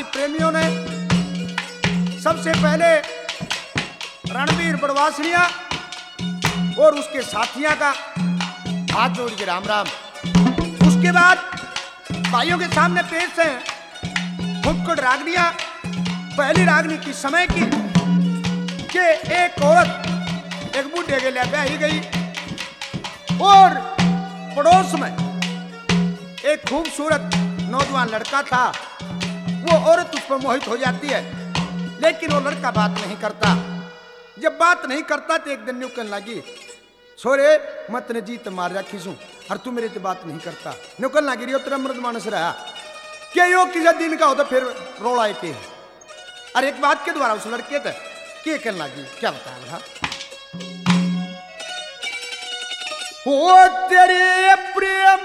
ही प्रेमियों ने सबसे पहले रणवीर बड़वासनिया और उसके साथियों का हाथ जोड़ के राम राम। उसके बाद भाइयों के सामने पेश है फुक्कड़ रागनिया। पहली रागनी की समय की कि एक औरत एक बूढ़े के लिए ब्याही गई और पड़ोस में एक खूबसूरत नौजवान लड़का था। वो औरत उस पर मोहित हो जाती है, लेकिन वो लड़का बात नहीं करता। जब बात नहीं करता तो एक दिन न्यू कहने लगी, छोरे मैं तेने जीत मार रखी हूं और तू मेरे से बात नहीं करता। न्यू कहने लगी रियो तेरा मर्द मानस रहा क्या यो किसी दिन का हो तो फिर रोड़ा के। और एक बात के द्वारा उस लड़के थे क्या कहने लगी, क्या बताया ओ तेरे प्रेम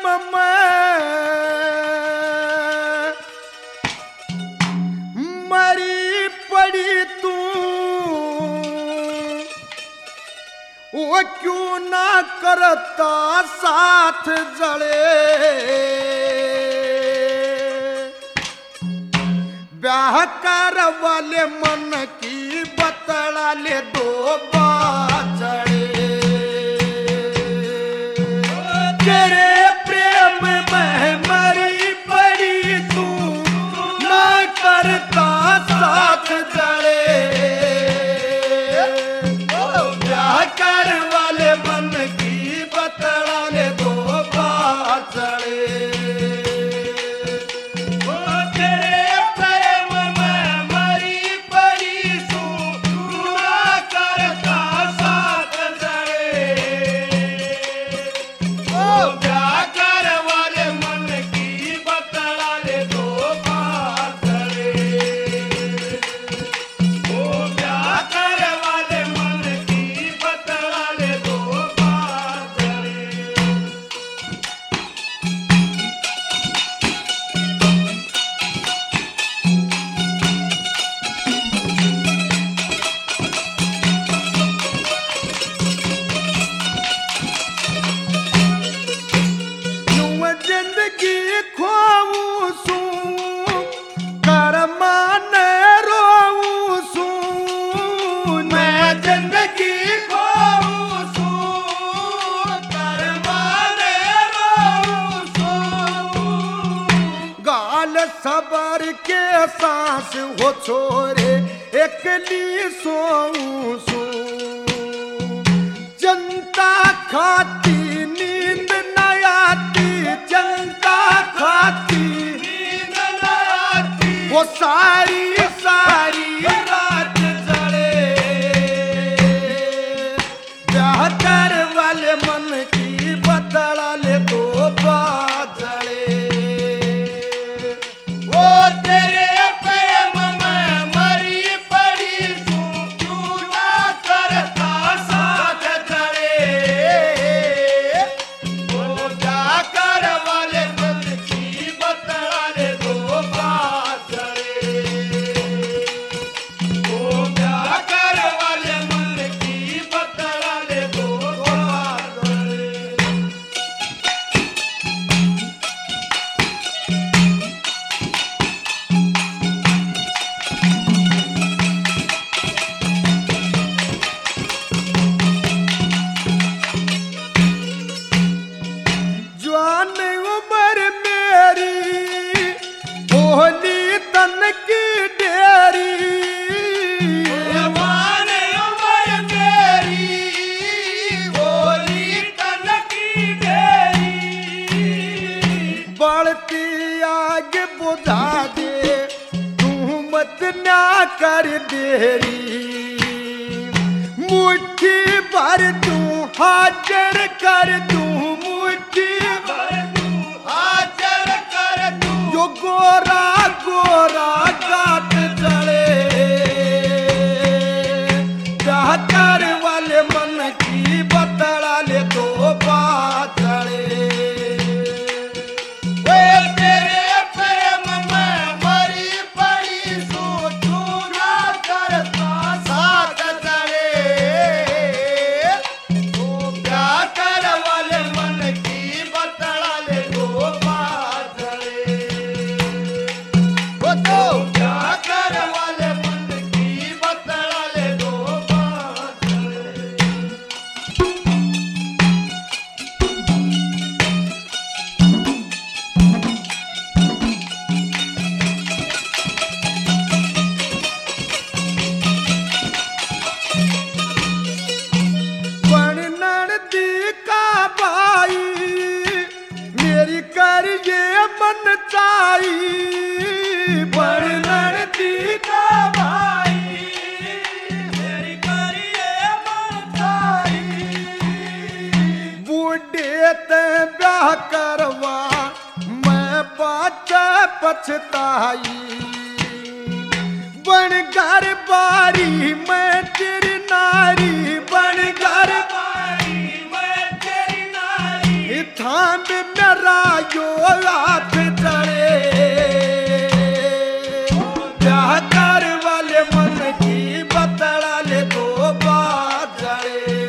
में मरी पड़ी तू, वो क्यों ना करता साथ जड़े। ब्याह कर वाले मन की बतला ले दो बाचड़े। तेरे प्रेम में मरी पड़ी तू ना करता साथ जड़े। ब्याह कर वाले मन की बतला ले दो बाचड़े। सबर के सांस हो छोरे एकली सोऊं सो। जनता खाती नींद न आती, जनता खाती नींद न आती। वो सारी सारी रात जड़े। ब्याह कर वाले मन की बतला ले दो बाजड़े। कर देरी मुट्ठी भर तू हाजर कर तू, मुट्ठी भर तू हाजर कर तू। जो गोरा गोरा गात जड़े। ब्याह कर वाले मन की बतला ले दो बाचड़े। Oh, पछताई। बन घर बारी मैं तेरी नारी, बन घर बारी मैं तेरी नारी, थाम मेरा यो हाथ चढ़े। ब्याह कर वाले मन की बतड़ा ले दो बात जड़े।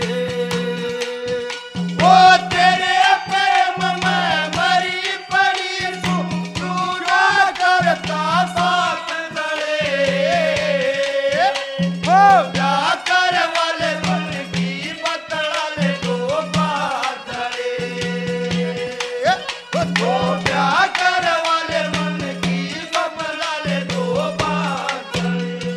ओ तेरे प्रेम में मरी पड़ी तू ना करता साथ जड़े। ओ ब्याह कर वाले मन की बतड़ा ले दो बात जड़े। ओ ब्याह कर वाले मन की बतड़ा ले दो बात जड़े।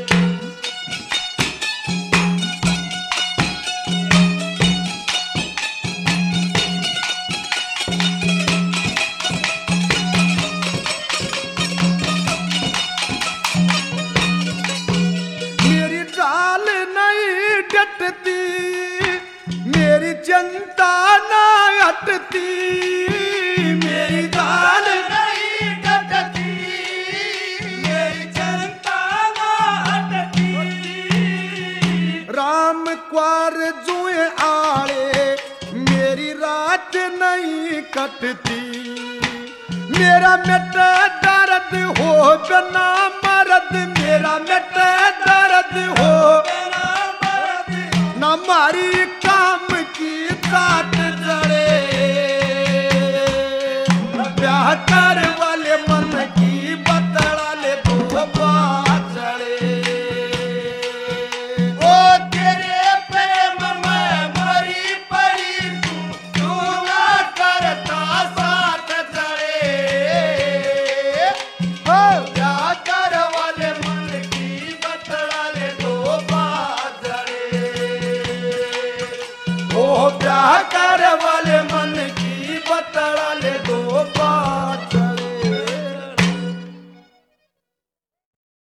मेरी चाल नहीं डटती, मेरी चिंता ना हटती। मेरी चाल नहीं डटती, मेरी चिंता ना हटती। राम क्वार जुए आड़े मेरी रात नहीं कटती। मेरा मिट दर्द हो बिना मर्द, मेरा मिट दर्द हो बिना मर्द, न मारी काम की साथ जड़े। ब्याह कर